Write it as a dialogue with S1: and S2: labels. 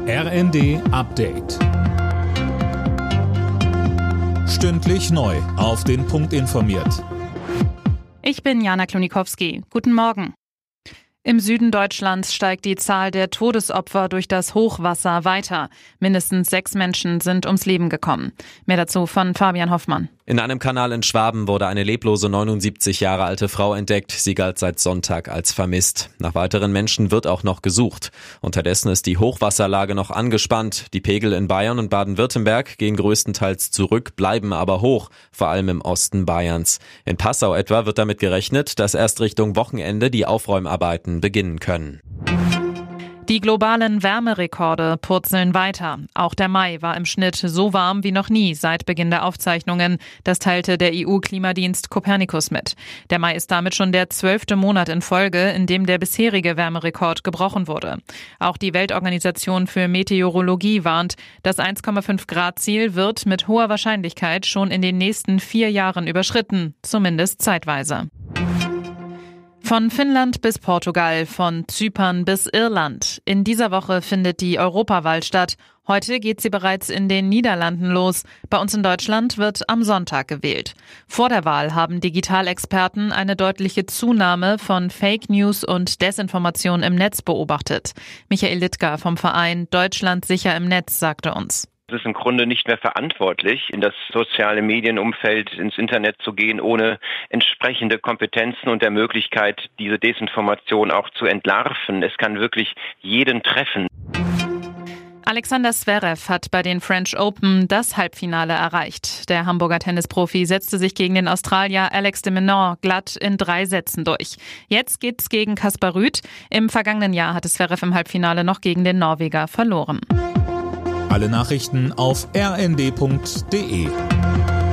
S1: RND Update. Stündlich neu auf den Punkt informiert.
S2: Ich bin Jana Klonikowski. Guten Morgen. Im Süden Deutschlands steigt die Zahl der Todesopfer durch das Hochwasser weiter. Mindestens 6 Menschen sind ums Leben gekommen. Mehr dazu von Fabian Hoffmann.
S3: In einem Kanal in Schwaben wurde eine leblose 79 Jahre alte Frau entdeckt. Sie galt seit Sonntag als vermisst. Nach weiteren Menschen wird auch noch gesucht. Unterdessen ist die Hochwasserlage noch angespannt. Die Pegel in Bayern und Baden-Württemberg gehen größtenteils zurück, bleiben aber hoch, vor allem im Osten Bayerns. In Passau etwa wird damit gerechnet, dass erst Richtung Wochenende die Aufräumarbeiten beginnen können.
S2: Die globalen Wärmerekorde purzeln weiter. Auch der Mai war im Schnitt so warm wie noch nie seit Beginn der Aufzeichnungen. Das teilte der EU-Klimadienst Copernicus mit. Der Mai ist damit schon der 12. Monat in Folge, in dem der bisherige Wärmerekord gebrochen wurde. Auch die Weltorganisation für Meteorologie warnt, das 1,5-Grad-Ziel wird mit hoher Wahrscheinlichkeit schon in den nächsten 4 Jahren überschritten, zumindest zeitweise. Von Finnland bis Portugal, von Zypern bis Irland. In dieser Woche findet die Europawahl statt. Heute geht sie bereits in den Niederlanden los. Bei uns in Deutschland wird am Sonntag gewählt. Vor der Wahl haben Digitalexperten eine deutliche Zunahme von Fake News und Desinformation im Netz beobachtet. Michael Littger vom Verein Deutschland sicher im Netz sagte uns:
S4: Es ist im Grunde nicht mehr verantwortlich, in das soziale Medienumfeld, ins Internet zu gehen, ohne entsprechende Kompetenzen und der Möglichkeit, diese Desinformation auch zu entlarven. Es kann wirklich jeden treffen.
S2: Alexander Zverev hat bei den French Open das Halbfinale erreicht. Der Hamburger Tennisprofi setzte sich gegen den Australier Alex de Minaur glatt in 3 Sätzen durch. Jetzt geht's gegen Kaspar Ruud. Im vergangenen Jahr hatte Zverev im Halbfinale noch gegen den Norweger verloren.
S1: Alle Nachrichten auf rnd.de.